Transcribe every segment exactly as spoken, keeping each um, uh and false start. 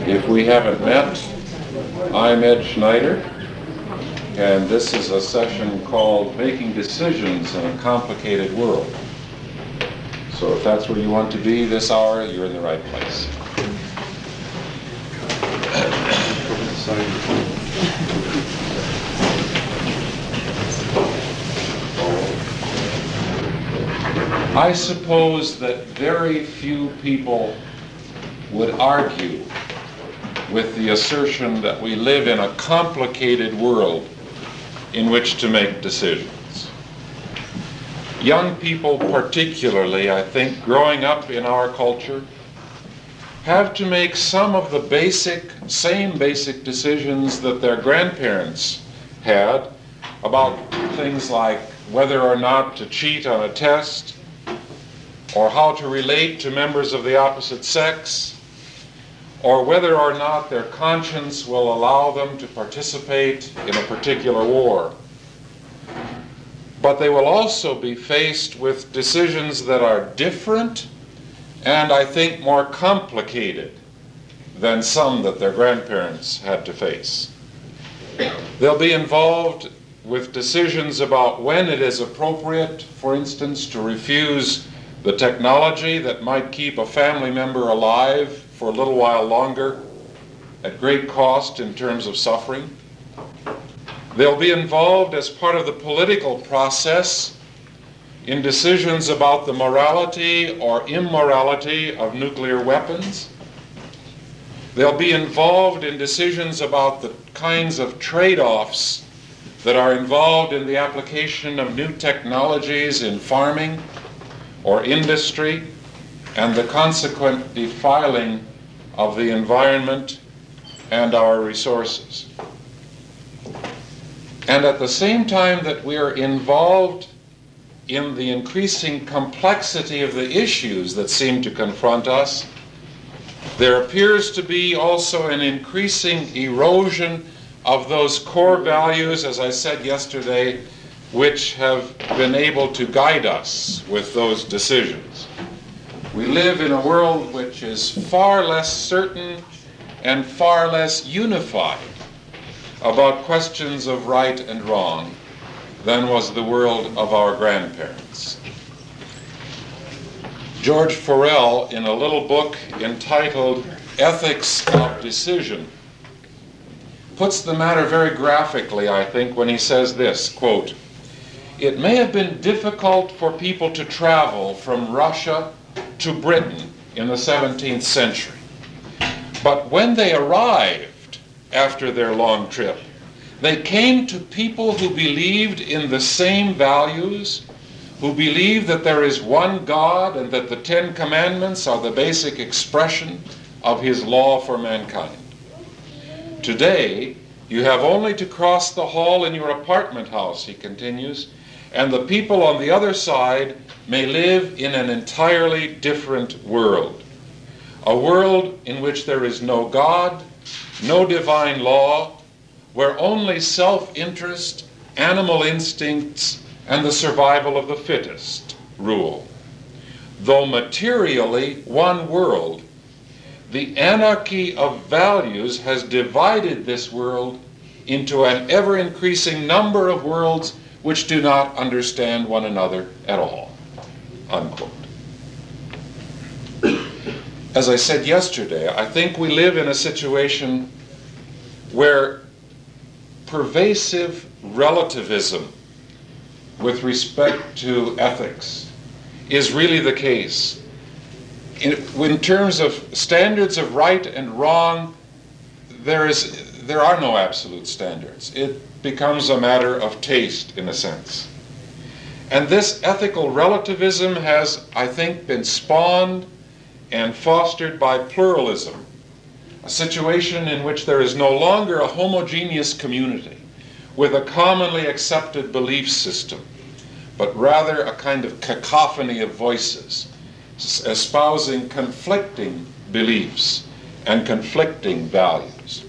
If we haven't met, I'm Ed Schneider, and this is a session called Making Decisions in a Complicated World. So if that's where you want to be this hour, you're in the right place. I suppose that very few people would argue with the assertion that we live in a complicated world in which to make decisions. Young people particularly, I think, growing up in our culture, have to make some of the basic, same basic decisions that their grandparents had about things like whether or not to cheat on a test, or how to relate to members of the opposite sex, or whether or not their conscience will allow them to participate in a particular war. But they will also be faced with decisions that are different and I think more complicated than some that their grandparents had to face. They'll be involved with decisions about when it is appropriate, for instance, to refuse the technology that might keep a family member alive for a little while longer at great cost in terms of suffering. They'll be involved as part of the political process in decisions about the morality or immorality of nuclear weapons. They'll be involved in decisions about the kinds of trade-offs that are involved in the application of new technologies in farming or industry, and the consequent defiling of the environment and our resources. And at the same time that we are involved in the increasing complexity of the issues that seem to confront us, there appears to be also an increasing erosion of those core values, as I said yesterday, which have been able to guide us with those decisions. We live in a world which is far less certain and far less unified about questions of right and wrong than was the world of our grandparents. George Forel, in a little book entitled Ethics of Decision, puts the matter very graphically, I think, when he says this, quote, "It may have been difficult for people to travel from Russia to Britain in the seventeenth century. But when they arrived after their long trip, they came to people who believed in the same values, who believed that there is one God and that the Ten Commandments are the basic expression of His law for mankind. Today, you have only to cross the hall in your apartment house," he continues, "and the people on the other side may live in an entirely different world. A world in which there is no God, no divine law, where only self-interest, animal instincts, and the survival of the fittest rule. Though materially one world, the anarchy of values has divided this world into an ever-increasing number of worlds which do not understand one another at all." Unquote. As I said yesterday, I think we live in a situation where pervasive relativism with respect to ethics is really the case. In, in terms of standards of right and wrong, there is there are no absolute standards. It becomes a matter of taste, in a sense. And this ethical relativism has, I think, been spawned and fostered by pluralism, a situation in which there is no longer a homogeneous community with a commonly accepted belief system, but rather a kind of cacophony of voices espousing conflicting beliefs and conflicting values.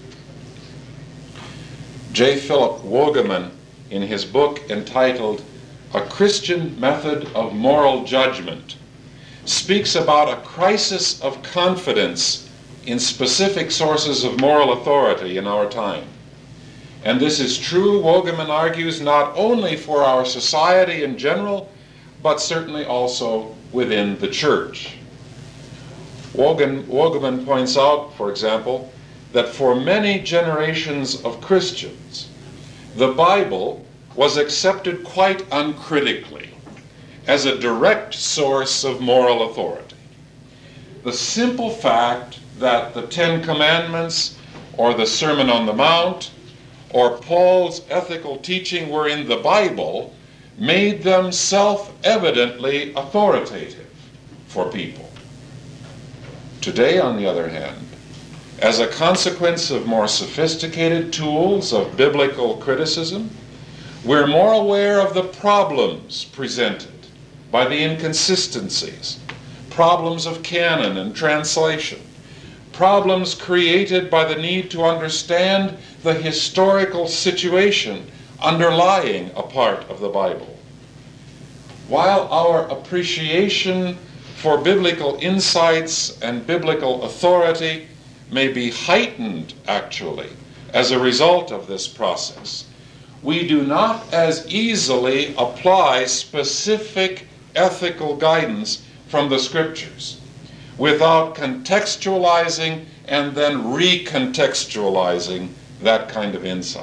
J. Philip Wogeman, in his book entitled A Christian Method of Moral Judgment, speaks about a crisis of confidence in specific sources of moral authority in our time. And this is true, Wogeman argues, not only for our society in general, but certainly also within the church. Wogan, Wogeman points out, for example, that for many generations of Christians, the Bible was accepted quite uncritically as a direct source of moral authority. The simple fact that the Ten Commandments or the Sermon on the Mount or Paul's ethical teaching were in the Bible made them self-evidently authoritative for people. Today, on the other hand, as a consequence of more sophisticated tools of biblical criticism, we're more aware of the problems presented by the inconsistencies, problems of canon and translation, problems created by the need to understand the historical situation underlying a part of the Bible. While our appreciation for biblical insights and biblical authority may be heightened, actually, as a result of this process, we do not as easily apply specific ethical guidance from the Scriptures without contextualizing and then recontextualizing that kind of insight.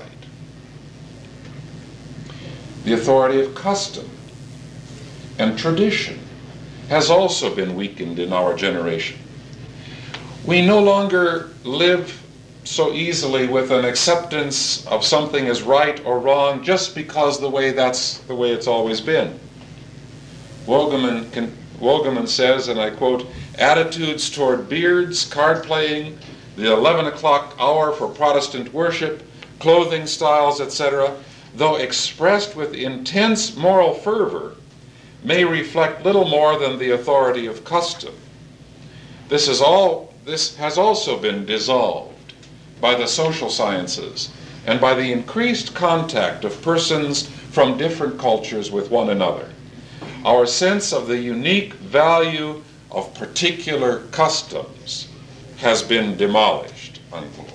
The authority of custom and tradition has also been weakened in our generation. We no longer live so easily with an acceptance of something as right or wrong just because the way that's the way it's always been. Wogeman, can, Wogeman says, and I quote, "Attitudes toward beards, card playing, the eleven o'clock hour for Protestant worship, clothing styles, et cetera, though expressed with intense moral fervor, may reflect little more than the authority of custom. This is all This has also been dissolved by the social sciences and by the increased contact of persons from different cultures with one another. Our sense of the unique value of particular customs has been demolished," unquote.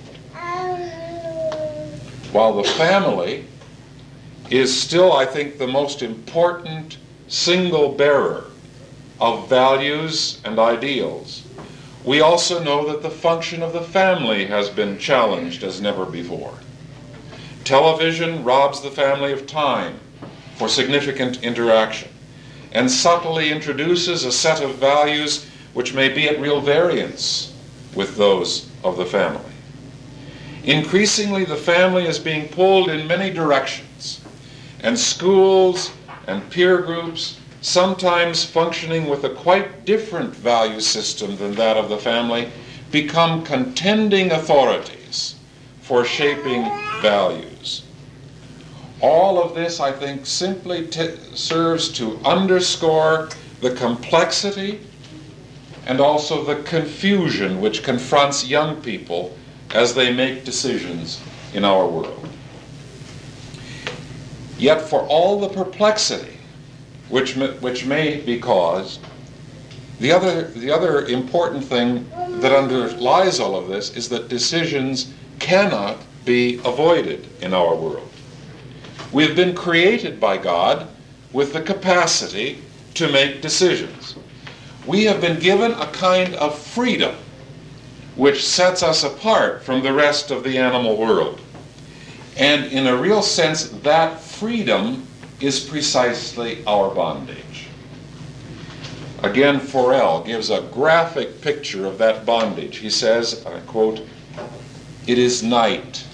While the family is still, I think, the most important single bearer of values and ideals, we also know that the function of the family has been challenged as never before. Television robs the family of time for significant interaction and subtly introduces a set of values which may be at real variance with those of the family. Increasingly, the family is being pulled in many directions, and schools and peer groups, sometimes functioning with a quite different value system than that of the family, become contending authorities for shaping values. All of this, I think, simply t- serves to underscore the complexity and also the confusion which confronts young people as they make decisions in our world. Yet for all the perplexity which may, which may be caused, the other, the other important thing that underlies all of this is that decisions cannot be avoided in our world. We have been created by God with the capacity to make decisions. We have been given a kind of freedom which sets us apart from the rest of the animal world. And in a real sense, that freedom is precisely our bondage. Again, Forel gives a graphic picture of that bondage. He says, I quote, "It is night.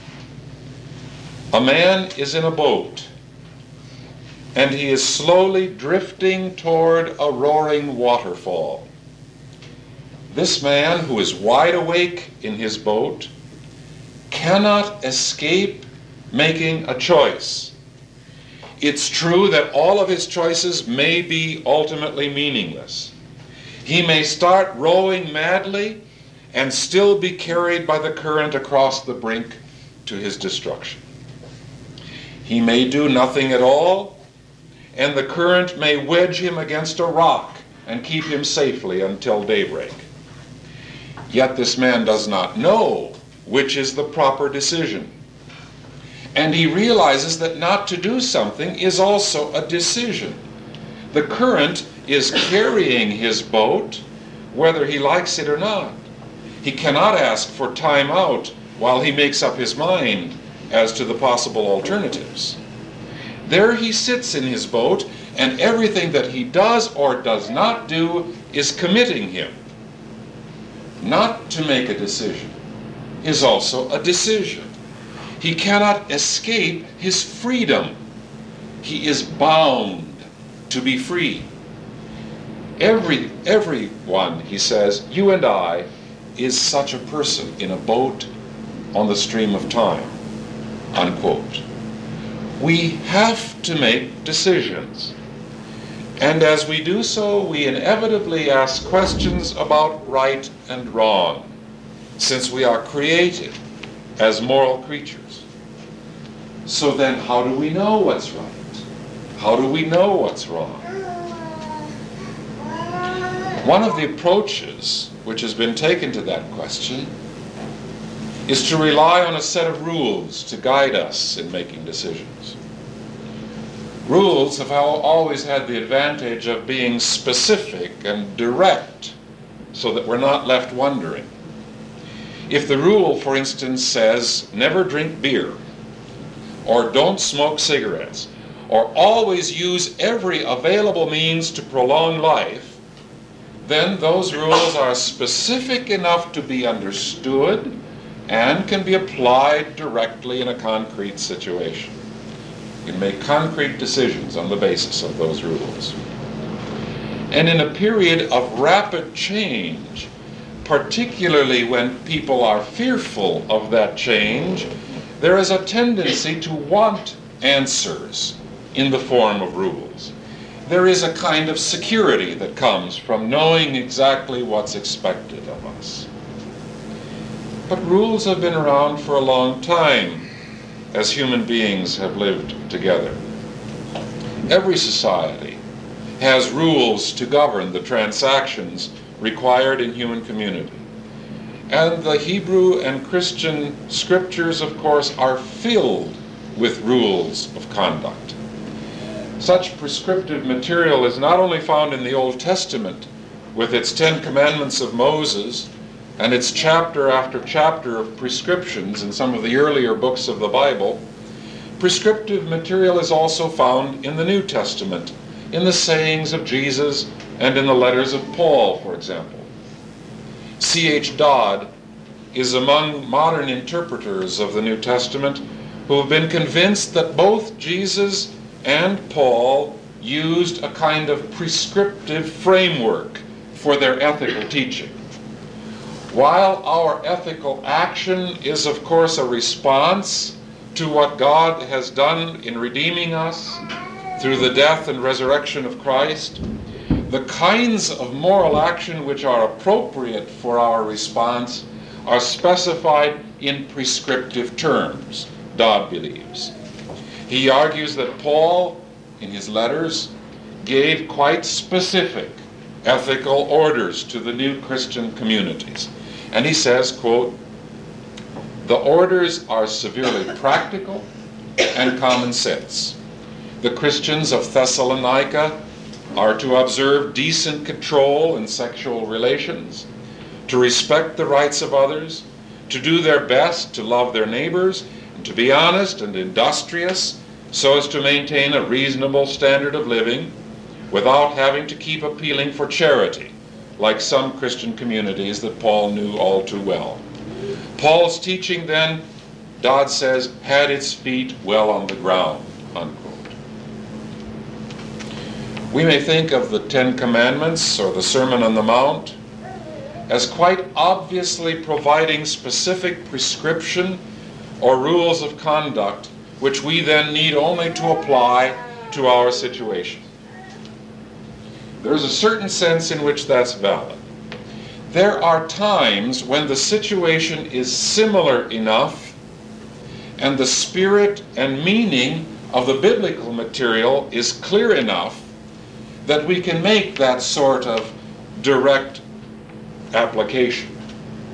A man is in a boat, and he is slowly drifting toward a roaring waterfall. This man, who is wide awake in his boat, cannot escape making a choice. It's true that all of his choices may be ultimately meaningless. He may start rowing madly and still be carried by the current across the brink to his destruction. He may do nothing at all, and the current may wedge him against a rock and keep him safely until daybreak. Yet this man does not know which is the proper decision. And he realizes that not to do something is also a decision. The current is carrying his boat, whether he likes it or not. He cannot ask for time out while he makes up his mind as to the possible alternatives. There he sits in his boat, and everything that he does or does not do is committing him. Not to make a decision is also a decision. He cannot escape his freedom. He is bound to be free. Every, everyone, he says, you and I, is such a person in a boat on the stream of time, unquote. We have to make decisions. And as we do so, we inevitably ask questions about right and wrong, since we are created as moral creatures. So then, how do we know what's right? How do we know what's wrong? One of the approaches which has been taken to that question is to rely on a set of rules to guide us in making decisions. Rules have always had the advantage of being specific and direct, so that we're not left wondering. If the rule, for instance, says, never drink beer, or don't smoke cigarettes, or always use every available means to prolong life, then those rules are specific enough to be understood and can be applied directly in a concrete situation. You can make concrete decisions on the basis of those rules. And in a period of rapid change, particularly when people are fearful of that change, there is a tendency to want answers in the form of rules. There is a kind of security that comes from knowing exactly what's expected of us. But rules have been around for a long time as human beings have lived together. Every society has rules to govern the transactions required in human community. And the Hebrew and Christian scriptures, of course, are filled with rules of conduct. Such prescriptive material is not only found in the Old Testament with its Ten Commandments of Moses and its chapter after chapter of prescriptions in some of the earlier books of the Bible. Prescriptive material is also found in the New Testament, in the sayings of Jesus and in the letters of Paul, for example. C H Dodd is among modern interpreters of the New Testament who have been convinced that both Jesus and Paul used a kind of prescriptive framework for their ethical teaching. While our ethical action is, of course, a response to what God has done in redeeming us through the death and resurrection of Christ, the kinds of moral action which are appropriate for our response are specified in prescriptive terms, Dodd believes. He argues that Paul, in his letters, gave quite specific ethical orders to the new Christian communities. And he says, quote, "The orders are severely practical and common sense. The Christians of Thessalonica are to observe decent control in sexual relations, to respect the rights of others, to do their best to love their neighbors, and to be honest and industrious so as to maintain a reasonable standard of living without having to keep appealing for charity, like some Christian communities that Paul knew all too well." Paul's teaching then, Dodd says, had its feet well on the ground, unquote. We may think of the Ten Commandments or the Sermon on the Mount as quite obviously providing specific prescription or rules of conduct which we then need only to apply to our situation. There's a certain sense in which that's valid. There are times when the situation is similar enough and the spirit and meaning of the biblical material is clear enough that we can make that sort of direct application.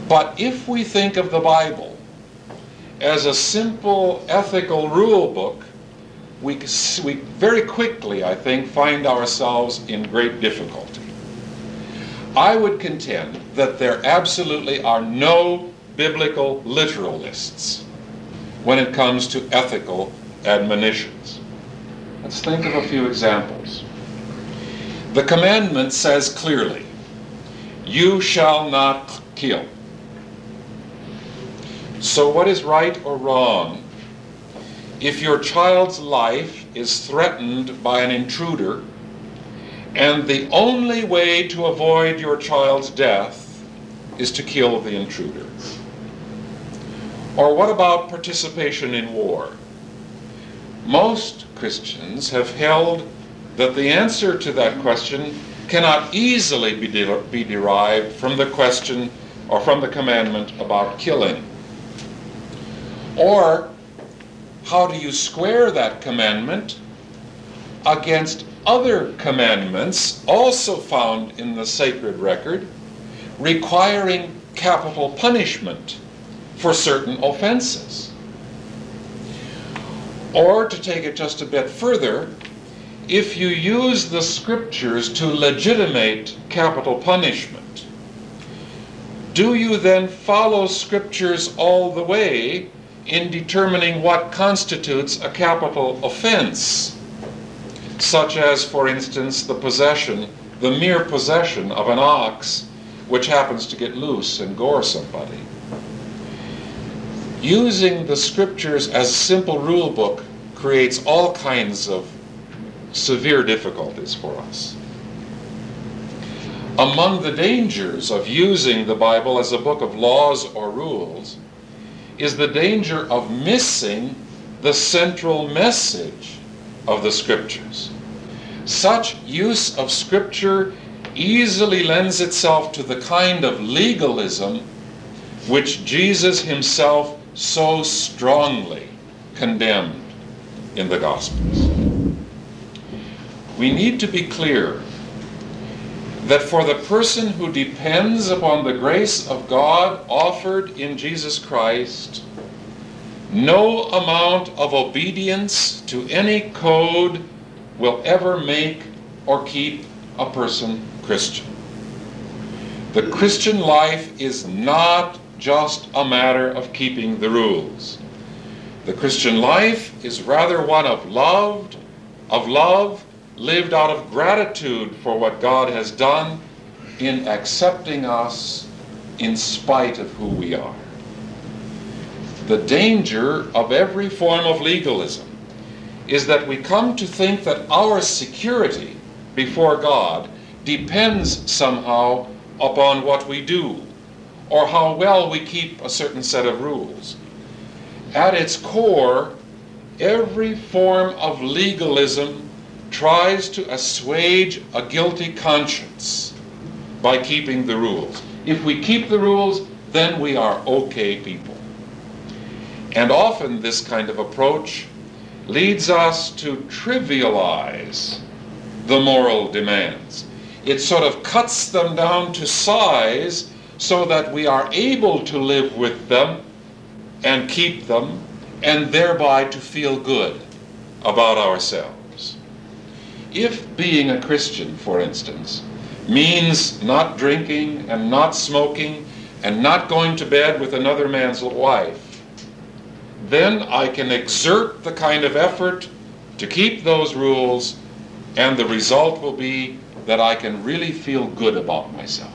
But if we think of the Bible as a simple ethical rule book, we, we very quickly, I think, find ourselves in great difficulty. I would contend that there absolutely are no biblical literalists when it comes to ethical admonitions. Let's think of a few examples. The commandment says clearly, "You shall not kill." So what is right or wrong if your child's life is threatened by an intruder, and the only way to avoid your child's death is to kill the intruder? Or what about participation in war? Most Christians have held that the answer to that question cannot easily be, de- be derived from the question or from the commandment about killing. Or how do you square that commandment against other commandments also found in the sacred record requiring capital punishment for certain offenses? Or to take it just a bit further, if you use the scriptures to legitimate capital punishment, do you then follow scriptures all the way in determining what constitutes a capital offense, such as, for instance, the possession, the mere possession of an ox which happens to get loose and gore somebody? Using the scriptures as a simple rule book creates all kinds of severe difficulties for us. Among the dangers of using the Bible as a book of laws or rules is the danger of missing the central message of the scriptures. Such use of scripture easily lends itself to the kind of legalism which Jesus himself so strongly condemned in the Gospels. We need to be clear that for the person who depends upon the grace of God offered in Jesus Christ, no amount of obedience to any code will ever make or keep a person Christian. The Christian life is not just a matter of keeping the rules. The Christian life is rather one of love, of love lived out of gratitude for what God has done in accepting us in spite of who we are. The danger of every form of legalism is that we come to think that our security before God depends somehow upon what we do or how well we keep a certain set of rules. At its core, every form of legalism tries to assuage a guilty conscience by keeping the rules. If we keep the rules, then we are okay people. And often this kind of approach leads us to trivialize the moral demands. It sort of cuts them down to size so that we are able to live with them and keep them, and thereby to feel good about ourselves. If being a Christian, for instance, means not drinking and not smoking and not going to bed with another man's wife, then I can exert the kind of effort to keep those rules, and the result will be that I can really feel good about myself.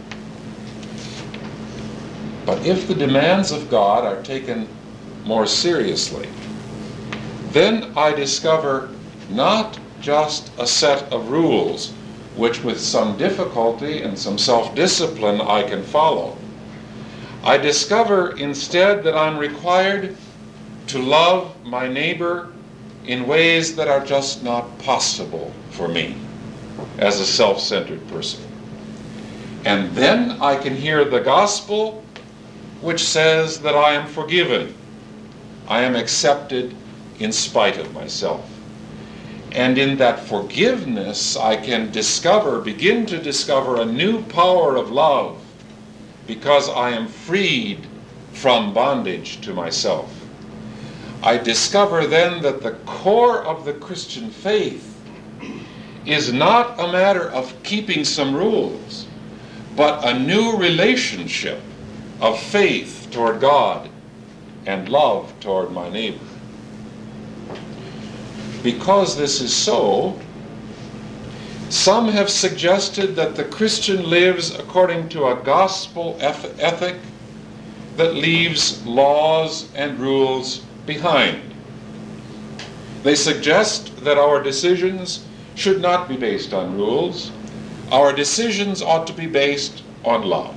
But if the demands of God are taken more seriously, then I discover not just a set of rules which with some difficulty and some self-discipline I can follow. I discover instead that I'm required to love my neighbor in ways that are just not possible for me as a self-centered person. And then I can hear the gospel which says that I am forgiven. I am accepted in spite of myself. And in that forgiveness, I can discover, begin to discover a new power of love because I am freed from bondage to myself. I discover then that the core of the Christian faith is not a matter of keeping some rules, but a new relationship of faith toward God and love toward my neighbor. Because this is so, some have suggested that the Christian lives according to a gospel ethic that leaves laws and rules behind. They suggest that our decisions should not be based on rules. Our decisions ought to be based on love.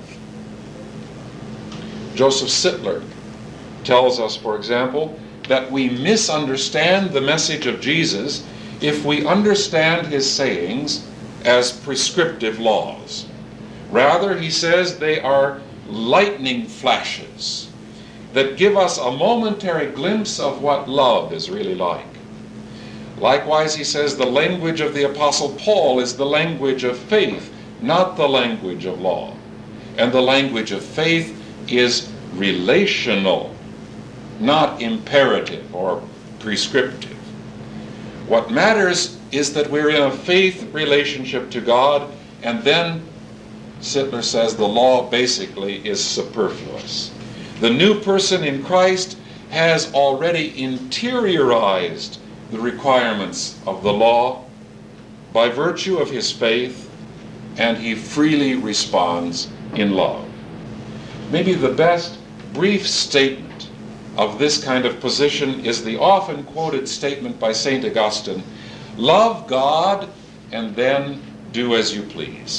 Joseph Sittler tells us, for example, that we misunderstand the message of Jesus if we understand his sayings as prescriptive laws. Rather, he says they are lightning flashes that give us a momentary glimpse of what love is really like. Likewise, he says the language of the Apostle Paul is the language of faith, not the language of law. And the language of faith is relational, not imperative or prescriptive. What matters is that we're in a faith relationship to God, and then Sittler says the law basically is superfluous. The new person in Christ has already interiorized the requirements of the law by virtue of his faith, and he freely responds in love. Maybe the best brief statement of this kind of position is the often quoted statement by Saint Augustine, "Love God and then do as you please."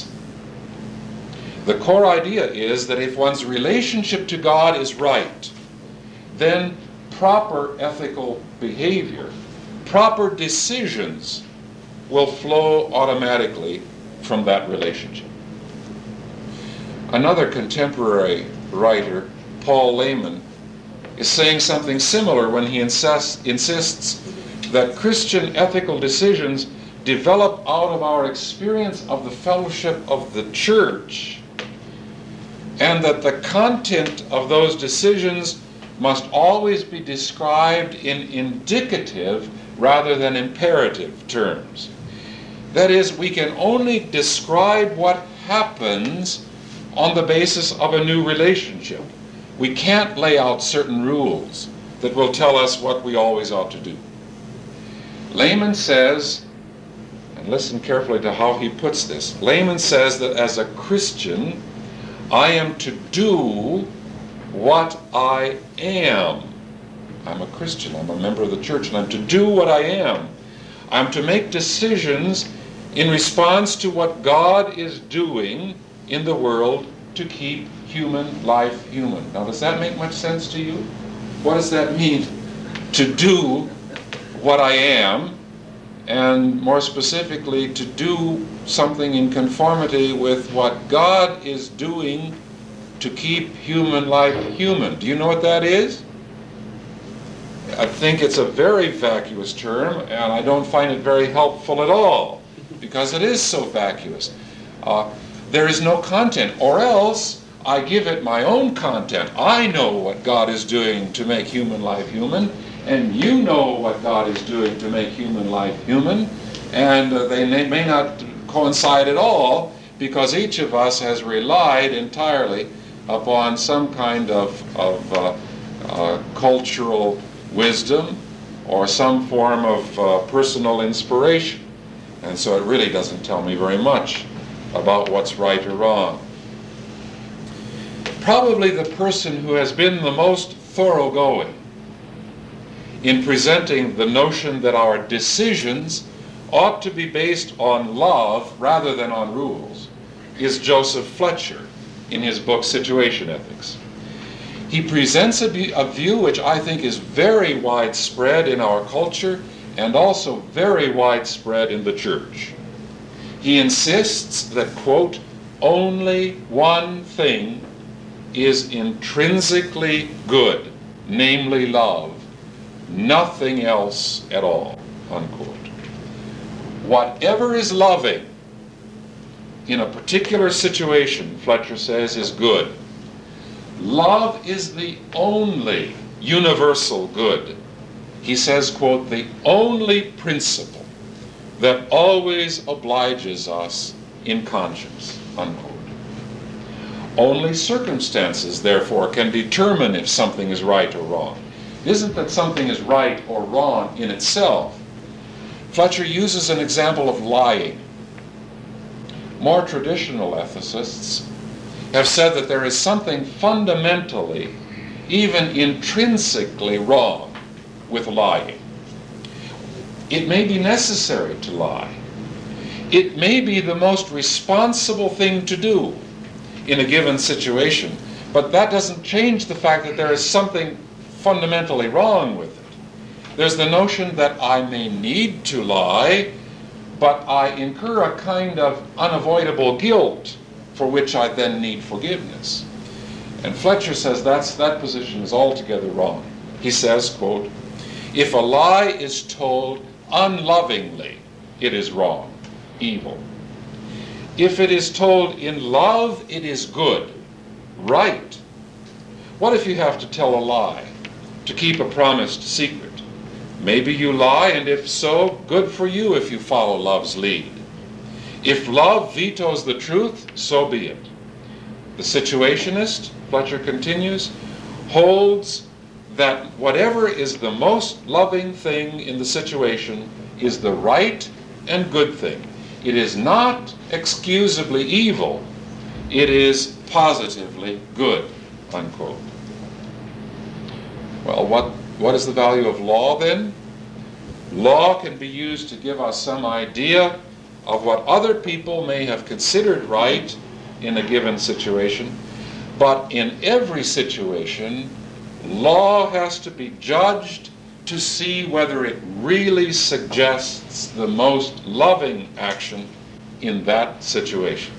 The core idea is that if one's relationship to God is right, then proper ethical behavior, proper decisions will flow automatically from that relationship. Another contemporary writer, Paul Lehman, is saying something similar when he insists, insists that Christian ethical decisions develop out of our experience of the fellowship of the church, and that the content of those decisions must always be described in indicative rather than imperative terms. That is, we can only describe what happens on the basis of a new relationship. We can't lay out certain rules that will tell us what we always ought to do. Lehman says, and listen carefully to how he puts this, Lehman says that as a Christian, I am to do what I am. I'm a Christian, I'm a member of the church, and I'm to do what I am. I'm to make decisions in response to what God is doing in the world to keep human life human. Now, does that make much sense to you? What does that mean, to do what I am, and more specifically, to do something in conformity with what God is doing to keep human life human? Do you know what that is? I think it's a very vacuous term, and I don't find it very helpful at all, because it is so vacuous. Uh, there is no content, or else I give it my own content. I know what God is doing to make human life human, and you know what God is doing to make human life human, and uh, they may, may not coincide at all, because each of us has relied entirely upon some kind of, of uh, uh, cultural wisdom or some form of uh, personal inspiration. And so it really doesn't tell me very much about what's right or wrong. Probably the person who has been the most thoroughgoing in presenting the notion that our decisions ought to be based on love rather than on rules is Joseph Fletcher in his book Situation Ethics. He presents a view which I think is very widespread in our culture and also very widespread in the church. He insists that, quote, only one thing is intrinsically good, namely love, nothing else at all, unquote. Whatever is loving in a particular situation, Fletcher says, is good. Love is the only universal good. He says, quote, the only principle that always obliges us in conscience, unquote. Only circumstances, therefore, can determine if something is right or wrong. It isn't that something is right or wrong in itself. Fletcher uses an example of lying. More traditional ethicists have said that there is something fundamentally, even intrinsically wrong with lying. It may be necessary to lie. It may be the most responsible thing to do in a given situation, but that doesn't change the fact that there is something fundamentally wrong with it. There's the notion that I may need to lie, but I incur a kind of unavoidable guilt for which I then need forgiveness. And Fletcher says that's, that position is altogether wrong. He says, quote, if a lie is told unlovingly, it is wrong, evil. If it is told in love, it is good, right. What if you have to tell a lie to keep a promised secret? Maybe you lie, and if so, good for you if you follow love's lead. If love vetoes the truth, so be it. The situationist, Fletcher continues, holds that whatever is the most loving thing in the situation is the right and good thing. It is not excusably evil, it is positively good, unquote. Well, what, what is the value of law then? Law can be used to give us some idea of what other people may have considered right in a given situation, but in every situation, law has to be judged to see whether it really suggests the most loving action in that situation.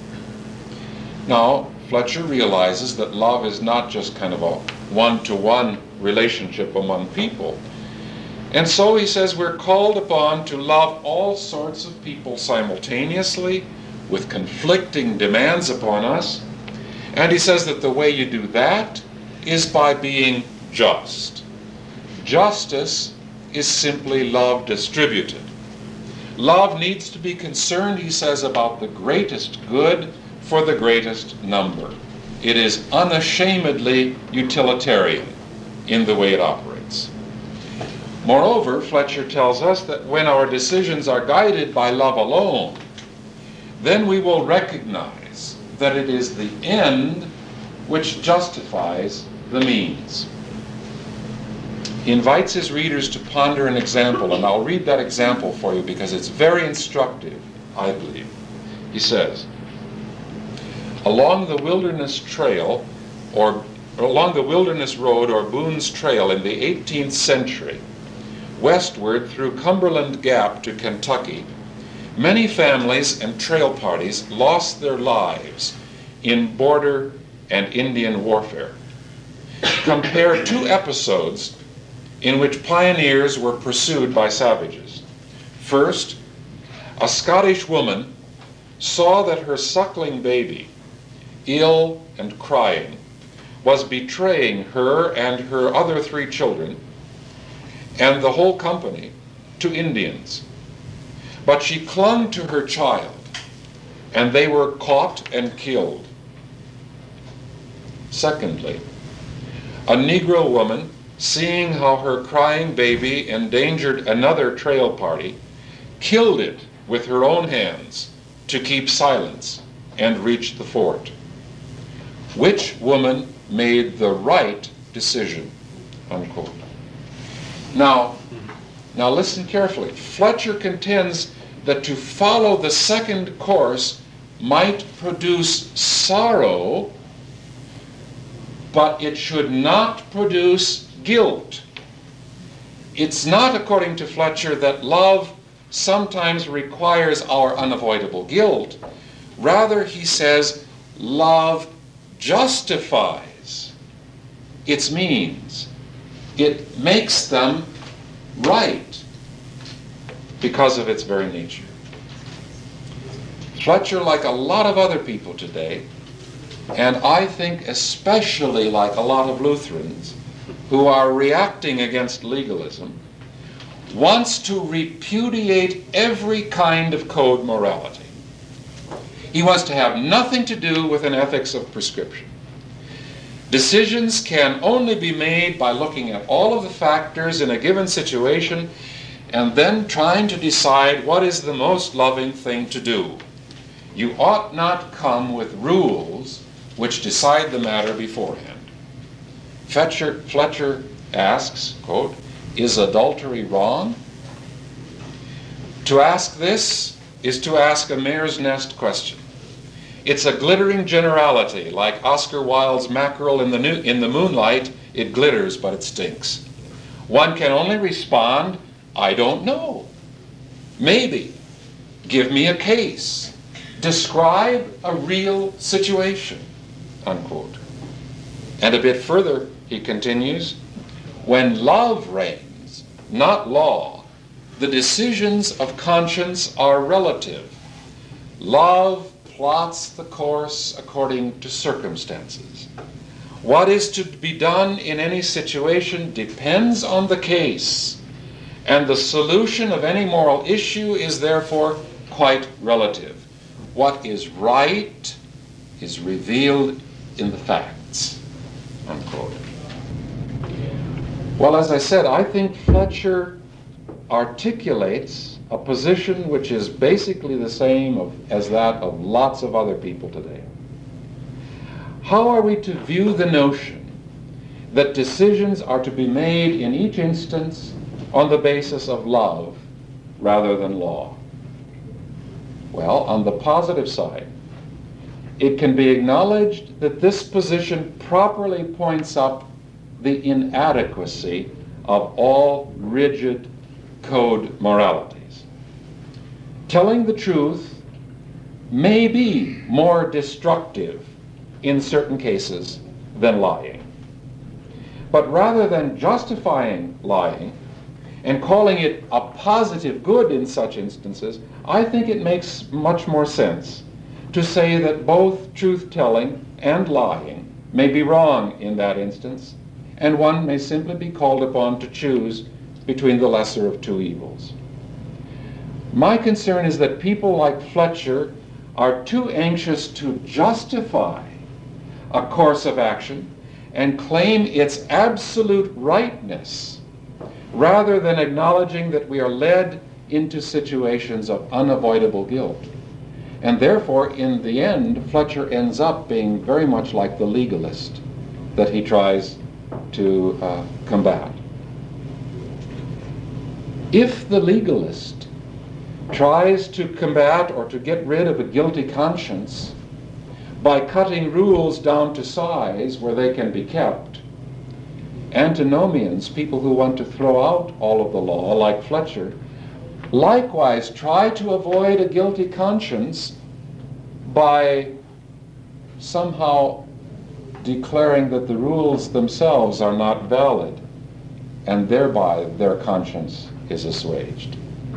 Now, Fletcher realizes that love is not just kind of a one-to-one relationship among people. And so he says we're called upon to love all sorts of people simultaneously with conflicting demands upon us. And he says that the way you do that is by being just. Justice is simply love distributed. Love needs to be concerned, he says, about the greatest good for the greatest number. It is unashamedly utilitarian in the way it operates. Moreover, Fletcher tells us that when our decisions are guided by love alone, then we will recognize that it is the end which justifies the means. He invites his readers to ponder an example, and I'll read that example for you because it's very instructive, I believe. He says, along the wilderness trail, or, or along the wilderness road or Boone's Trail in the eighteenth century, westward through Cumberland Gap to Kentucky, many families and trail parties lost their lives in border and Indian warfare. Compare two episodes in which pioneers were pursued by savages. First, a Scottish woman saw that her suckling baby, ill and crying, was betraying her and her other three children and the whole company to Indians. But she clung to her child, and they were caught and killed. Secondly, a Negro woman, seeing how her crying baby endangered another trail party, killed it with her own hands to keep silence and reached the fort. Which woman made the right decision? Unquote. Now, now listen carefully. Fletcher contends that to follow the second course might produce sorrow, but it should not produce guilt. It's not, according to Fletcher, that love sometimes requires our unavoidable guilt. Rather, he says, love justifies its means. It makes them right because of its very nature. Fletcher, like a lot of other people today, and I think especially like a lot of Lutherans who are reacting against legalism, wants to repudiate every kind of code morality. He wants to have nothing to do with an ethics of prescription. Decisions can only be made by looking at all of the factors in a given situation and then trying to decide what is the most loving thing to do. You ought not come with rules which decide the matter beforehand. Fletcher, Fletcher asks, quote, "Is adultery wrong?" To ask this is to ask a mare's nest question. It's a glittering generality, like Oscar Wilde's mackerel in the, new, in the moonlight. It glitters, but it stinks. One can only respond, I don't know. Maybe. Give me a case. Describe a real situation, unquote. And a bit further, he continues, when love reigns, not law, the decisions of conscience are relative. Love plots the course according to circumstances. What is to be done in any situation depends on the case, and the solution of any moral issue is therefore quite relative. What is right is revealed in the facts, unquote. Well, as I said, I think Fletcher articulates a position which is basically the same of, as that of lots of other people today. How are we to view the notion that decisions are to be made in each instance on the basis of love rather than law? Well, on the positive side, it can be acknowledged that this position properly points up the inadequacy of all rigid code moralities. Telling the truth may be more destructive in certain cases than lying. But rather than justifying lying and calling it a positive good in such instances, I think it makes much more sense to say that both truth-telling and lying may be wrong in that instance, and one may simply be called upon to choose between the lesser of two evils. My concern is that people like Fletcher are too anxious to justify a course of action and claim its absolute rightness, rather than acknowledging that we are led into situations of unavoidable guilt. And therefore, in the end, Fletcher ends up being very much like the legalist that he tries to uh, combat. If the legalist tries to combat or to get rid of a guilty conscience by cutting rules down to size where they can be kept, antinomians, people who want to throw out all of the law, like Fletcher, likewise try to avoid a guilty conscience by somehow declaring that the rules themselves are not valid, and thereby their conscience is assuaged.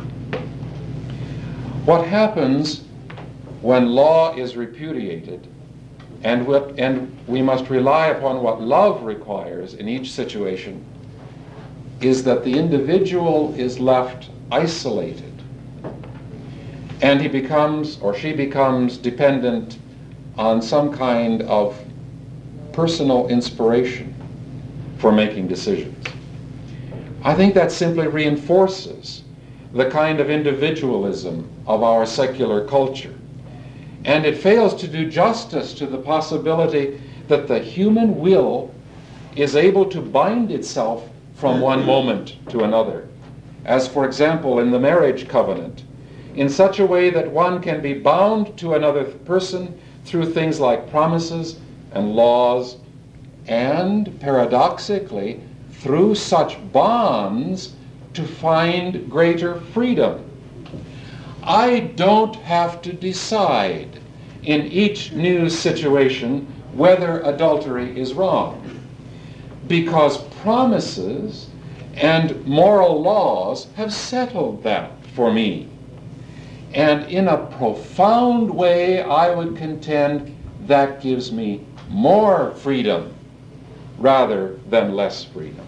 What happens when law is repudiated and, what, and we must rely upon what love requires in each situation is that the individual is left isolated and he becomes or she becomes dependent on some kind of personal inspiration for making decisions. I think that simply reinforces the kind of individualism of our secular culture. And it fails to do justice to the possibility that the human will is able to bind itself from one moment to another. As, for example, in the marriage covenant, in such a way that one can be bound to another person through things like promises and laws, and paradoxically, through such bonds, to find greater freedom. I don't have to decide in each new situation whether adultery is wrong, because promises and moral laws have settled that for me. And in a profound way, I would contend that gives me more freedom rather than less freedom.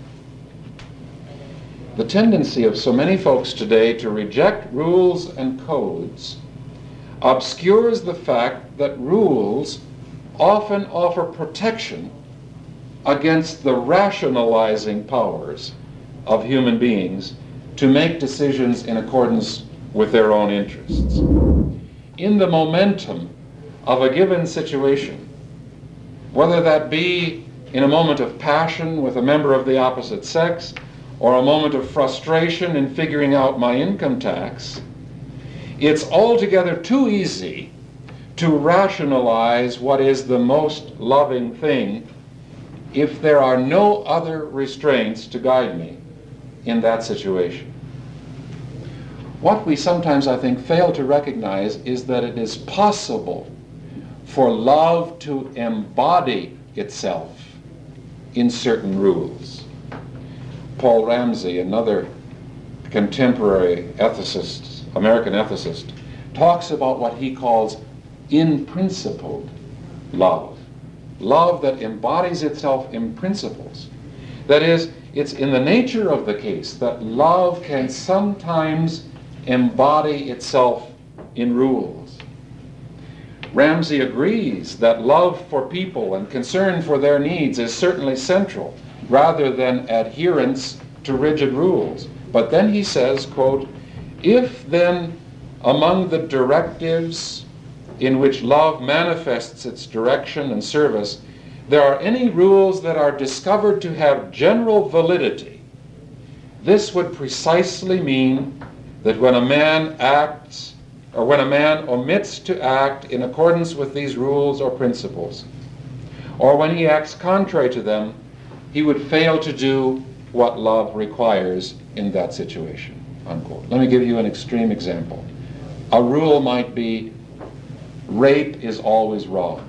The tendency of so many folks today to reject rules and codes obscures the fact that rules often offer protection against the rationalizing powers of human beings to make decisions in accordance with their own interests. In the momentum of a given situation, whether that be in a moment of passion with a member of the opposite sex, or a moment of frustration in figuring out my income tax, it's altogether too easy to rationalize what is the most loving thing if there are no other restraints to guide me in that situation. What we sometimes, I think, fail to recognize is that it is possible for love to embody itself in certain rules. Paul Ramsey, another contemporary ethicist, American ethicist, talks about what he calls in-principled love. Love that embodies itself in principles. That is, it's in the nature of the case that love can sometimes embody itself in rules. Ramsey agrees that love for people and concern for their needs is certainly central, rather than adherence to rigid rules. But then he says, quote, if then among the directives in which love manifests its direction and service, there are any rules that are discovered to have general validity, this would precisely mean that when a man acts, or when a man omits to act in accordance with these rules or principles, or when he acts contrary to them, he would fail to do what love requires in that situation, unquote. Let me give you an extreme example. A rule might be, rape is always wrong.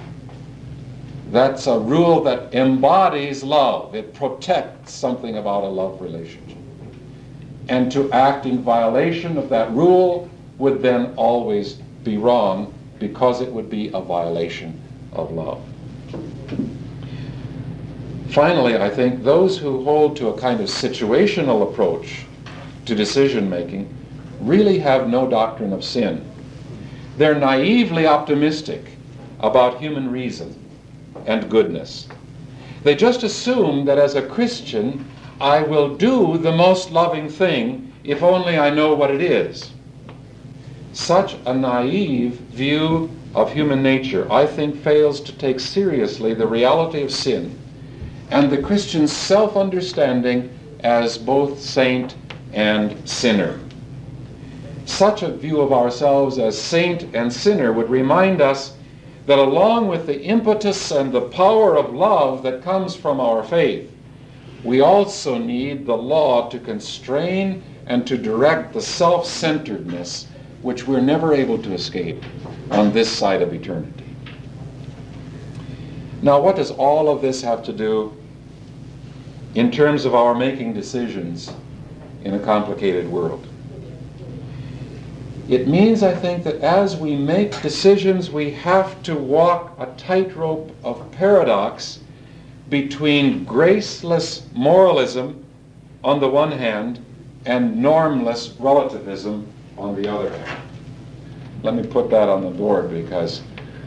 That's a rule that embodies love. It protects something about a love relationship. And to act in violation of that rule would then always be wrong because it would be a violation of love. Finally, I think those who hold to a kind of situational approach to decision making really have no doctrine of sin. They're naively optimistic about human reason and goodness. They just assume that as a Christian, I will do the most loving thing if only I know what it is. Such a naive view of human nature, I think, fails to take seriously the reality of sin and the Christian's self-understanding as both saint and sinner. Such a view of ourselves as saint and sinner would remind us that along with the impetus and the power of love that comes from our faith, we also need the law to constrain and to direct the self-centeredness which we're never able to escape on this side of eternity. Now, what does all of this have to do in terms of our making decisions in a complicated world? It means, I think, that as we make decisions, we have to walk a tightrope of paradox between graceless moralism on the one hand and normless relativism on the other hand. Let me put that on the board because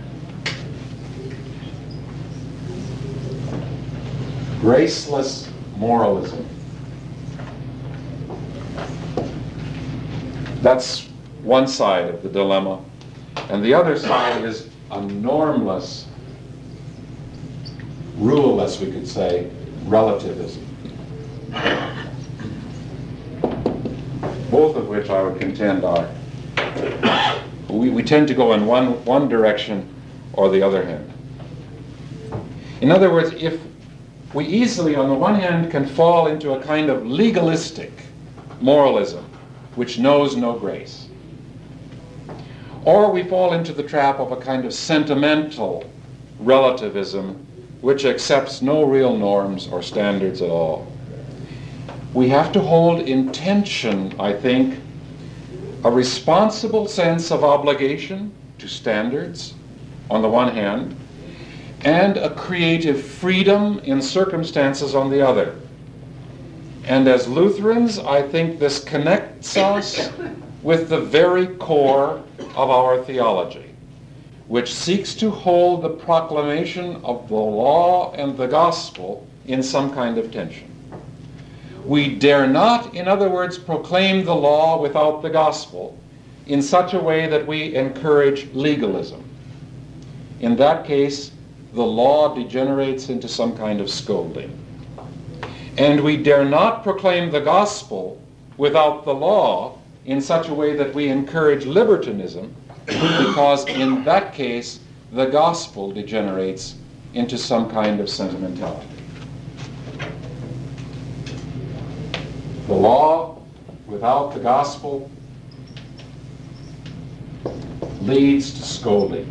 graceless moralism. That's one side of the dilemma. And the other side is a normless, ruleless, we could say, relativism. Both of which I would contend are, we, we tend to go in one, one direction or the other hand. In other words, if we easily, on the one hand, can fall into a kind of legalistic moralism, which knows no grace, or we fall into the trap of a kind of sentimental relativism, which accepts no real norms or standards at all. We have to hold in tension, I think, a responsible sense of obligation to standards on the one hand, and a creative freedom in circumstances on the other. And as Lutherans, I think this connects us with the very core of our theology, which seeks to hold the proclamation of the law and the gospel in some kind of tension. We dare not, in other words, proclaim the law without the gospel in such a way that we encourage legalism. In that case, the law degenerates into some kind of scolding. And we dare not proclaim the gospel without the law in such a way that we encourage libertinism, because in that case, the gospel degenerates into some kind of sentimentality. The law without the gospel leads to scolding.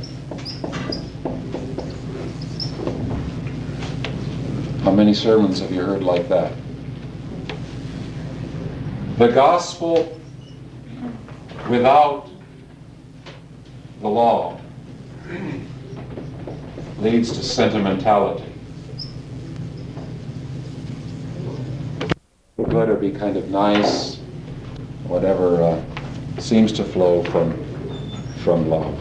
How many sermons have you heard like that? The gospel without the law leads to sentimentality. Good or be kind of nice, whatever uh, seems to flow from, from love.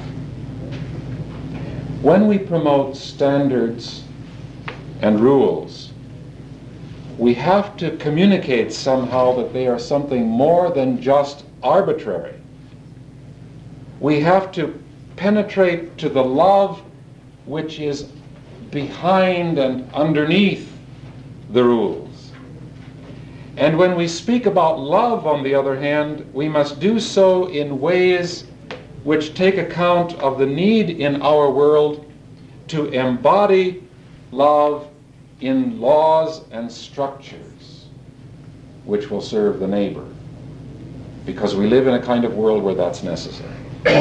When we promote standards and rules, we have to communicate somehow that they are something more than just arbitrary. We have to penetrate to the love which is behind and underneath the rules. And when we speak about love, on the other hand, we must do so in ways which take account of the need in our world to embody love in laws and structures which will serve the neighbor, because we live in a kind of world where that's necessary.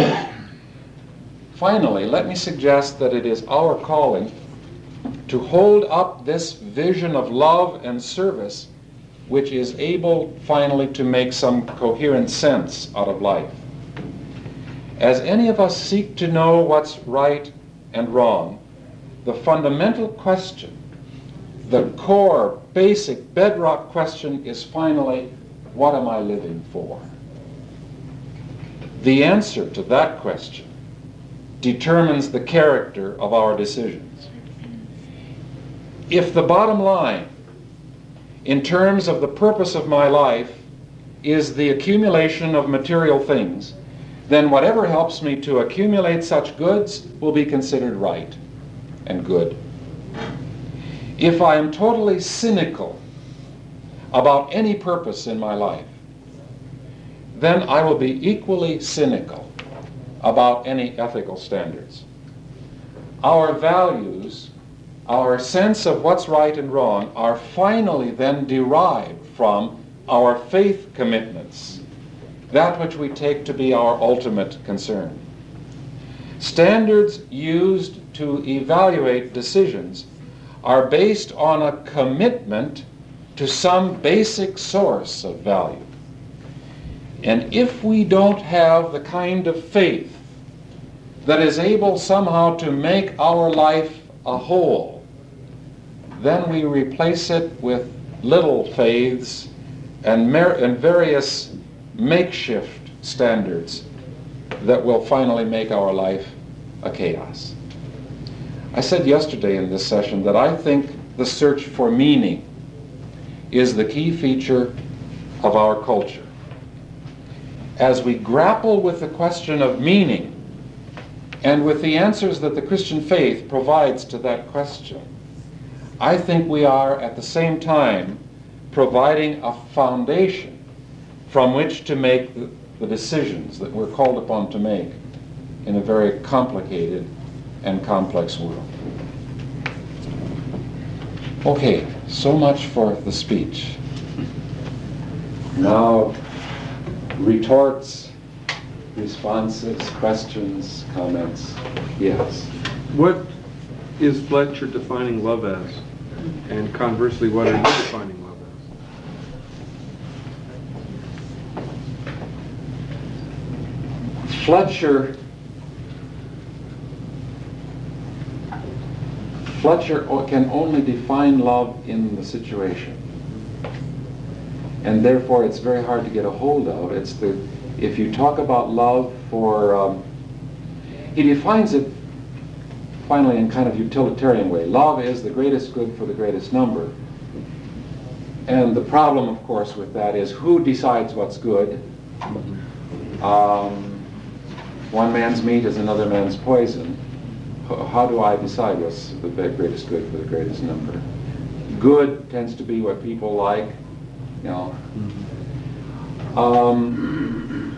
Finally, let me suggest that it is our calling to hold up this vision of love and service which is able finally to make some coherent sense out of life. As any of us seek to know what's right and wrong, the fundamental question, the core, basic, bedrock question is finally, what am I living for? The answer to that question determines the character of our decisions. If the bottom line, in terms of the purpose of my life, is the accumulation of material things, then whatever helps me to accumulate such goods will be considered right and good. If I am totally cynical about any purpose in my life, then I will be equally cynical about any ethical standards. Our values, our sense of what's right and wrong, are finally then derived from our faith commitments, that which we take to be our ultimate concern. Standards used to evaluate decisions are based on a commitment to some basic source of value. And if we don't have the kind of faith that is able somehow to make our life a whole, then we replace it with little faiths and, mer- and various makeshift standards that will finally make our life a chaos. I said yesterday in this session that I think the search for meaning is the key feature of our culture. As we grapple with the question of meaning and with the answers that the Christian faith provides to that question, I think we are at the same time providing a foundation from which to make the, the decisions that we're called upon to make in a very complicated and complex world. Okay, so much for the speech. Now, retorts, responses, questions, comments. Yes. What is Fletcher defining love as? And conversely, what are you defining love as? Fletcher Fletcher o- can only define love in the situation. And therefore it's very hard to get a hold of. It's the, if you talk about love for, um, he defines it finally in kind of utilitarian way. Love is the greatest good for the greatest number. And the problem, of course, with that is who decides what's good? Um, one man's meat is another man's poison. H- How do I decide what's the be- greatest good for the greatest number? Good tends to be what people like, you know. Um,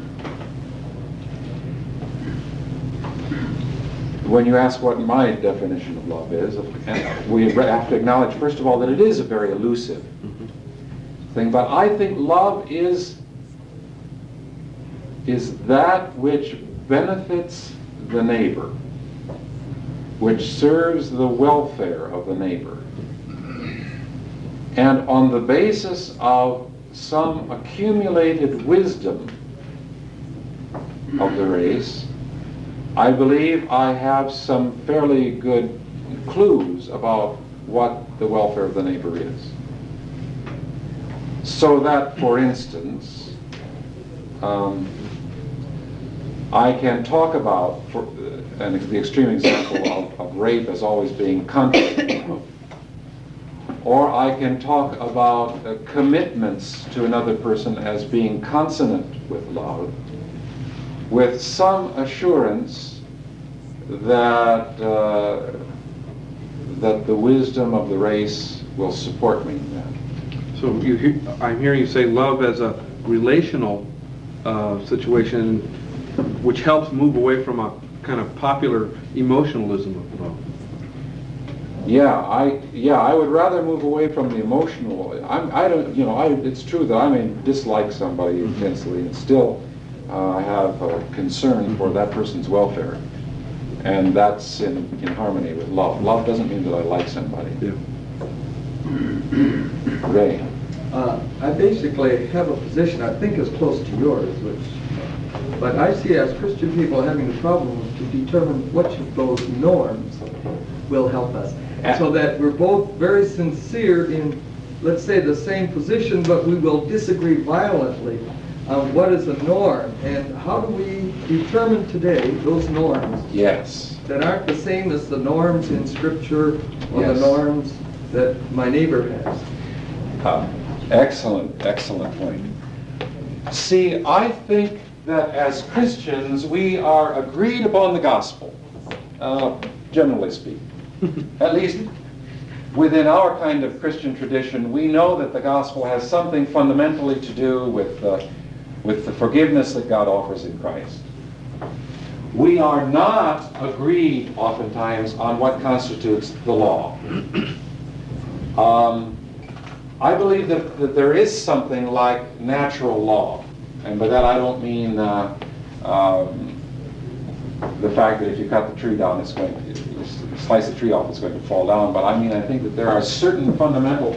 when you ask what my definition of love is, we have to acknowledge, first of all, that it is a very elusive thing. But I think love is is that which benefits the neighbor, which serves the welfare of the neighbor. And on the basis of some accumulated wisdom of the race, I believe I have some fairly good clues about what the welfare of the neighbor is. So that, for instance, um, I can talk about, for, uh, and the extreme example of, of rape as always being contrary to love. Or I can talk about uh, commitments to another person as being consonant with love, with some assurance that uh, that the wisdom of the race will support me in that. So you, he- I'm hearing you say love as a relational uh, situation, which helps move away from a kind of popular emotionalism of love. Yeah, I yeah I would rather move away from the emotional. I'm I don't you know I it's true that I may dislike somebody intensely and still uh, have a concern for that person's welfare, and that's in in harmony with love. Love doesn't mean that I like somebody. Yeah. Ray. Uh, I basically have a position I think is close to yours, which, but I see as Christian people having the problem to determine which of those norms will help us, so that we're both very sincere in, let's say, the same position, but we will disagree violently on what is a norm, and how do we determine today those norms Yes. that aren't the same as the norms in Scripture or Yes. the norms that my neighbor has. Uh, excellent, excellent point. See, I think that as Christians we are agreed upon the gospel, uh, generally speaking. At least within our kind of Christian tradition, we know that the gospel has something fundamentally to do with, uh, with the forgiveness that God offers in Christ. We are not agreed oftentimes on what constitutes the law. Um, I believe that, that there is something like natural law, and by that I don't mean uh, um, the fact that if you cut the tree down, it's going to, if you slice the tree off, it's going to fall down. But I mean, I think that there are certain fundamental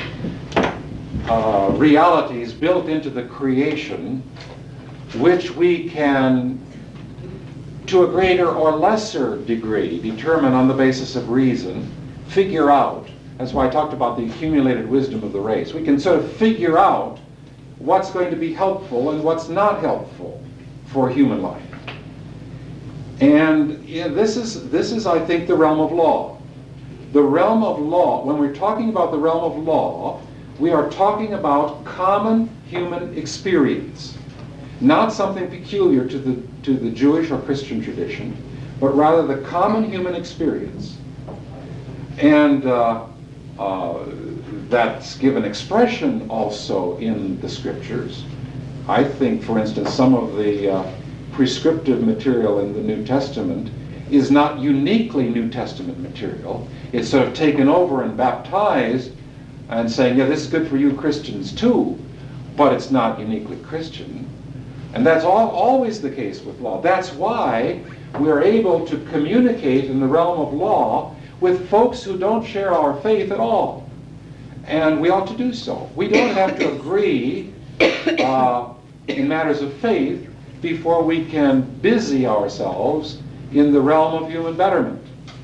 uh, realities built into the creation which we can, to a greater or lesser degree, determine on the basis of reason, figure out. That's why I talked about the accumulated wisdom of the race. We can sort of figure out what's going to be helpful and what's not helpful for human life. And yeah, this is, this is, I think, the realm of law. The realm of law, when we're talking about the realm of law, we are talking about common human experience. Not something peculiar to the, to the Jewish or Christian tradition, but rather the common human experience. And uh, uh, that's given expression also in the Scriptures. I think, for instance, some of the uh, prescriptive material in the New Testament is not uniquely New Testament material. It's sort of taken over and baptized and saying, yeah, this is good for you Christians too, but it's not uniquely Christian. And that's all, always the case with law. That's why we're able to communicate in the realm of law with folks who don't share our faith at all. And we ought to do so. We don't have to agree uh, in matters of faith before we can busy ourselves in the realm of human betterment.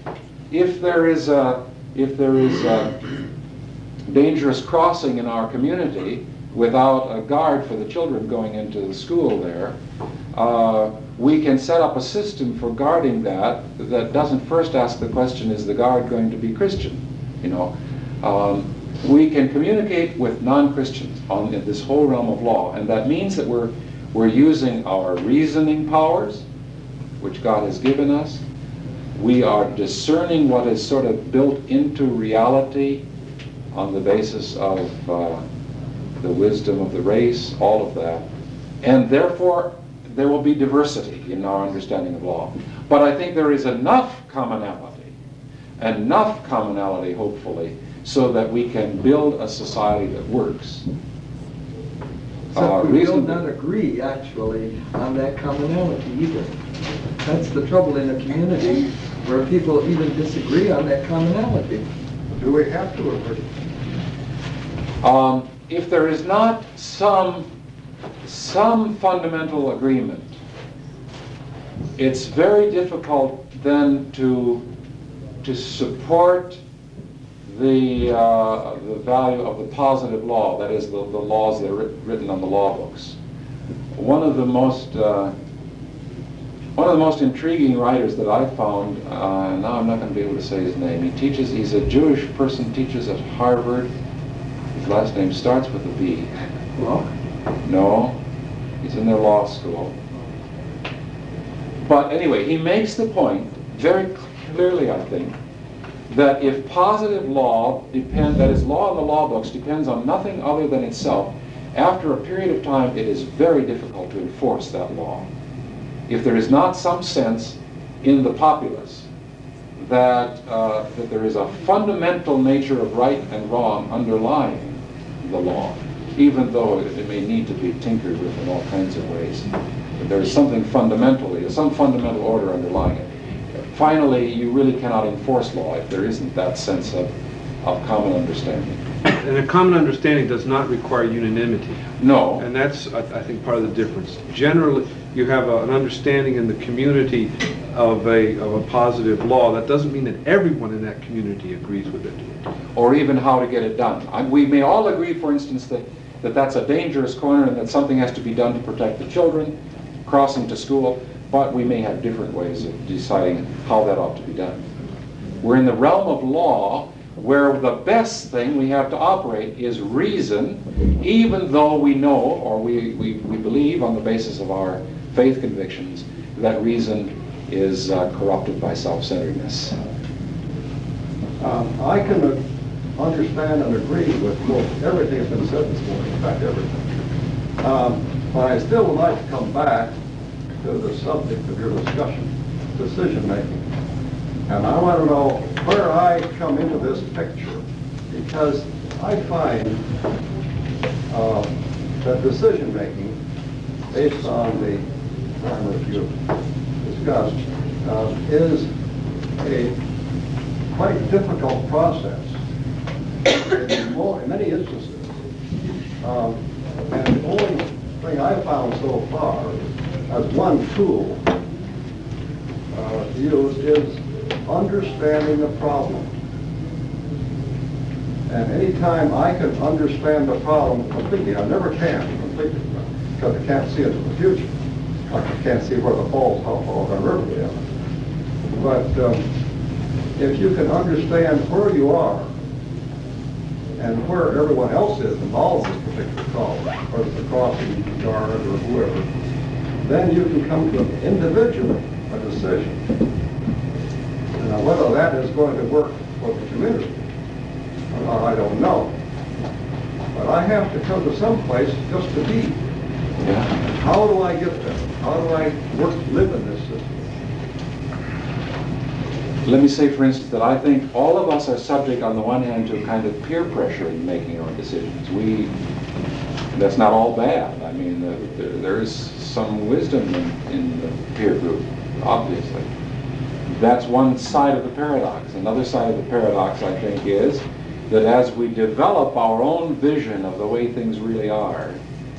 if there is a, if there is a dangerous crossing in our community without a guard for the children going into the school there, uh, we can set up a system for guarding that that doesn't first ask the question, is the guard going to be Christian? You know, um, we can communicate with non-Christians on this whole realm of law, and that means that we're we're using our reasoning powers, which God has given us. We are discerning what is sort of built into reality on the basis of uh, the wisdom of the race, all of that. And therefore, there will be diversity in our understanding of law. But I think there is enough commonality, enough commonality, hopefully, so that we can build a society that works. Except Uh, we will reasonably. not agree, actually, on that commonality either. That's the trouble in a community where people even disagree on that commonality. Do we have to agree? Um, if there is not some some fundamental agreement, it's very difficult then to to support the uh, the value of the positive law, that is, the, the laws that are writ- written on the law books. One of the most uh, one of the most intriguing writers that I found, uh, now I'm not going to be able to say his name. He teaches. He's a Jewish person, teaches at Harvard. His last name starts with a B. Well, No, he's in their law school. But anyway, he makes the point very clearly, I think, that if positive law depend, that is, law in the law books depends on nothing other than itself, after a period of time it is very difficult to enforce that law. If there is not some sense in the populace that uh, that there is a fundamental nature of right and wrong underlying the law, even though it, it may need to be tinkered with in all kinds of ways, but there is something fundamentally, some fundamental order underlying it. Finally, you really cannot enforce law if there isn't that sense of, of common understanding. And a common understanding does not require unanimity. No. And that's, I I think, part of the difference. Generally, you have a- an understanding in the community of a, of a positive law. That doesn't mean that everyone in that community agrees with it. Or even how to get it done. I, we may all agree, for instance, that, that that's a dangerous corner and that something has to be done to protect the children crossing to school, but we may have different ways of deciding how that ought to be done. We're in the realm of law where the best thing we have to operate is reason, even though we know, or we, we, we believe on the basis of our faith convictions, that reason is uh, corrupted by self-centeredness. Um, I can uh, understand and agree with most everything that's been said this morning, in fact, everything. Um, but I still would like to come back to the subject of your discussion, decision-making. And I want to know where I come into this picture, because I find uh, that decision-making, based on the parameters you've discussed, uh, is a quite difficult process in, more, in many instances. Um, and the only thing I've found so far as one tool uh, to use is understanding the problem. And anytime I can understand the problem completely, I never can completely, because I can't see into the future. Like I can't see where the falls, how far the river is. But um, if you can understand where you are and where everyone else is involved in this particular problem, whether it's the crossing guard or whoever, then you can come to individually a decision. Now, whether that is going to work for the community or not, I don't know. But I have to come to some place just to be. Yeah. How do I get there? How do I work, live in this system? Let me say, for instance, that I think all of us are subject, on the one hand, to a kind of peer pressure in making our decisions. We, that's not all bad. I mean, uh, there, there is some wisdom in, in the peer group, obviously. That's one side of the paradox. Another side of the paradox, I think, is that as we develop our own vision of the way things really are,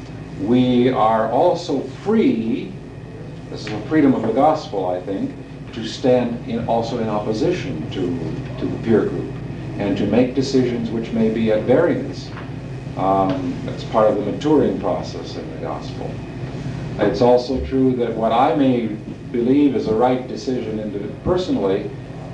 we are also free, this is a freedom of the gospel, I think, to stand in, also in opposition to, to the peer group and to make decisions which may be at variance. Um, that's part of the maturing process in the gospel. It's also true that what I may believe is a right decision indiv- personally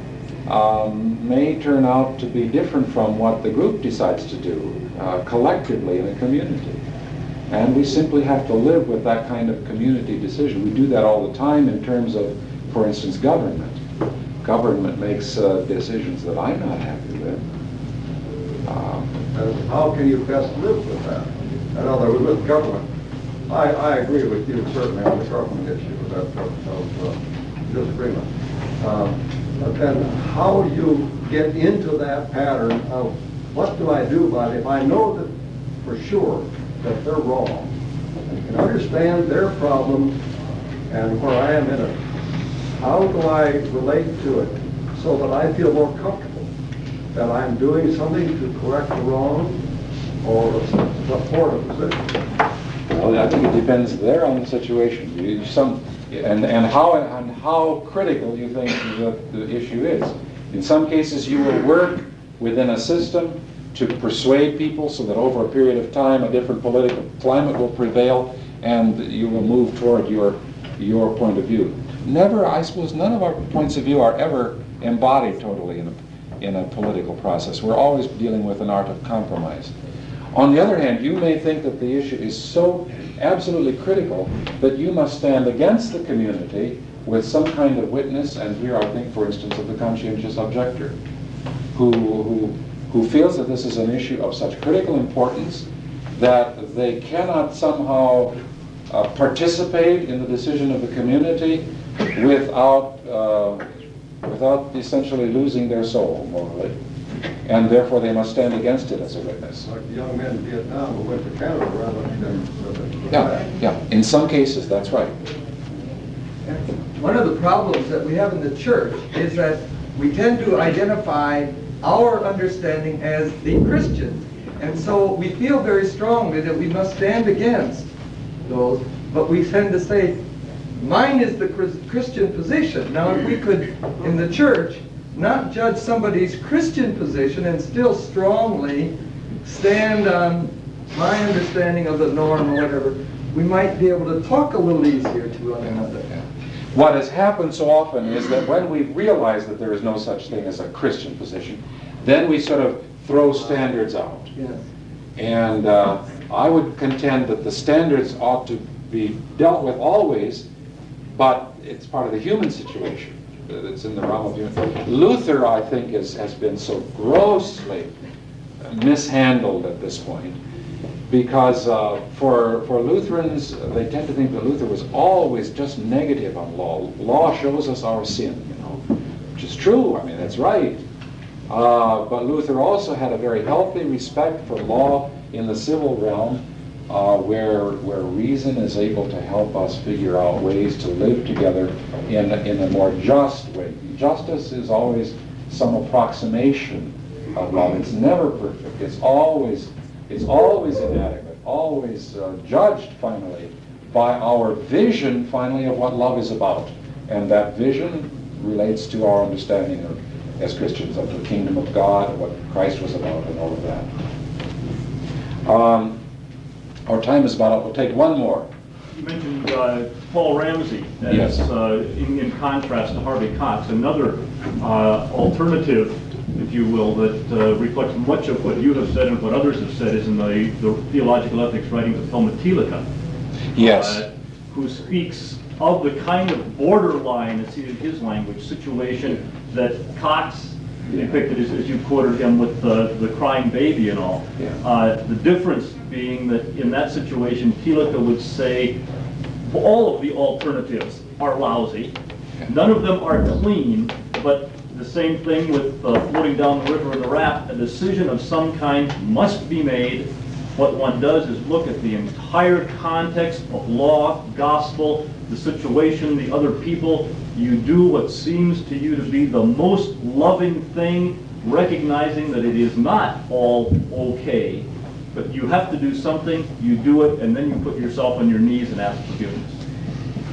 um, may turn out to be different from what the group decides to do uh, collectively in a community. And we simply have to live with that kind of community decision. We do that all the time in terms of, for instance, government. Government makes uh, decisions that I'm not happy with. Um, And how can you best live with that? In other words, with government, I, I agree with you certainly on the government issue of, of, of uh, disagreement. Um, but then how do you get into that pattern of what do I do about it if I know that for sure that they're wrong and can understand their problem and where I am in it? How do I relate to it so that I feel more comfortable that I'm doing something to correct the wrong or support a position? Well, I think it depends there on the situation. You, some, and, and, how, and how critical you think the, the issue is. In some cases, you will work within a system to persuade people so that over a period of time a different political climate will prevail and you will move toward your, your point of view. Never, I suppose, none of our points of view are ever embodied totally in a, in a political process. We're always dealing with an art of compromise. On the other hand, you may think that the issue is so absolutely critical that you must stand against the community with some kind of witness, and here I think, for instance, of the conscientious objector, who, who, who feels that this is an issue of such critical importance that they cannot somehow uh, participate in the decision of the community without, uh, without essentially losing their soul, morally. And therefore they must stand against it as a witness. Like the young men in Vietnam who went to Canada rather than... Yeah, yeah. In some cases, that's right. One of the problems that we have in the church is that we tend to identify our understanding as the Christian. And so we feel very strongly that we must stand against those, but we tend to say, mine is the Christian position. Now, if we could, in the church, not judge somebody's Christian position and still strongly stand on my understanding of the norm or whatever, we might be able to talk a little easier to one another. What has happened so often is that when we realize that there is no such thing as a Christian position, then we sort of throw standards out. Yes. And uh, I would contend that the standards ought to be dealt with always, but it's part of the human situation. It's in the realm of human. Luther, I think, is, has been so grossly mishandled at this point, because uh, for for Lutherans, they tend to think that Luther was always just negative on law. Law shows us our sin, you know, which is true. I mean, that's right. Uh, but Luther also had a very healthy respect for law in the civil realm, uh, where where reason is able to help us figure out ways to live together in in a more just way. Justice is always some approximation of love. It's never perfect. It's always it's always inadequate. Always uh, judged finally by our vision finally of what love is about, and that vision relates to our understanding of, as Christians, of the kingdom of God and what Christ was about and all of that. Um, our time is about up. We'll take one more. You mentioned uh, Paul Ramsey as, Yes. uh, in, in contrast to Harvey Cox, another uh, alternative, if you will, that uh, reflects much of what you have said and what others have said is in the, the theological ethics writings of Helmut Thielicke. Yes. Uh, who speaks of the kind of borderline, as he in his language, situation that Cox depicted, as, as you quoted him, with the, the crying baby and all. Yeah. Uh, the difference being that in that situation, Thielicke would say all of the alternatives are lousy. None of them are clean, but the same thing with uh, floating down the river in the raft, a decision of some kind must be made. What one does is look at the entire context of law, gospel, the situation, the other people. You do what seems to you to be the most loving thing, recognizing that it is not all okay, but you have to do something, you do it, and then you put yourself on your knees and ask forgiveness.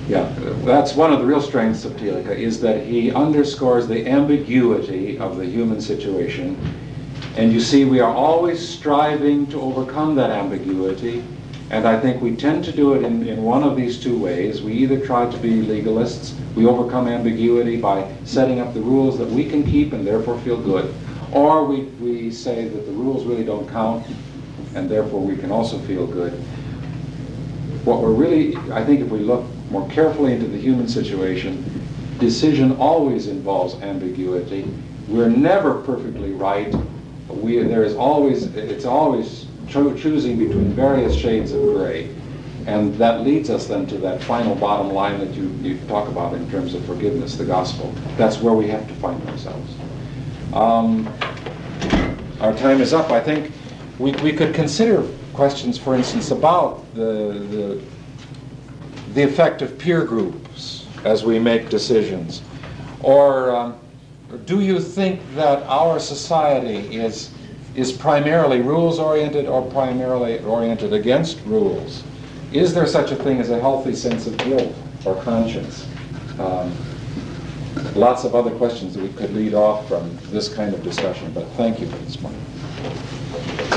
Yeah, that's one of the real strengths of Thielicke, is that he underscores the ambiguity of the human situation. And you see, we are always striving to overcome that ambiguity, and I think we tend to do it in, in one of these two ways. We either try to be legalists, we overcome ambiguity by setting up the rules that we can keep and therefore feel good, or we, we say that the rules really don't count, and therefore we can also feel good. What we're really, I think if we look more carefully into the human situation, decision always involves ambiguity. We're never perfectly right. We, there is always, it's always cho- choosing between various shades of gray. And that leads us then to that final bottom line that you, you talk about in terms of forgiveness, the gospel. That's where we have to find ourselves. Um, our time is up. I think we, we could consider questions, for instance, about the, the, the effect of peer groups as we make decisions. Or um, do you think that our society is, is primarily rules-oriented or primarily oriented against rules? Is there such a thing as a healthy sense of guilt or conscience? Um, lots of other questions that we could lead off from this kind of discussion, but thank you for this morning.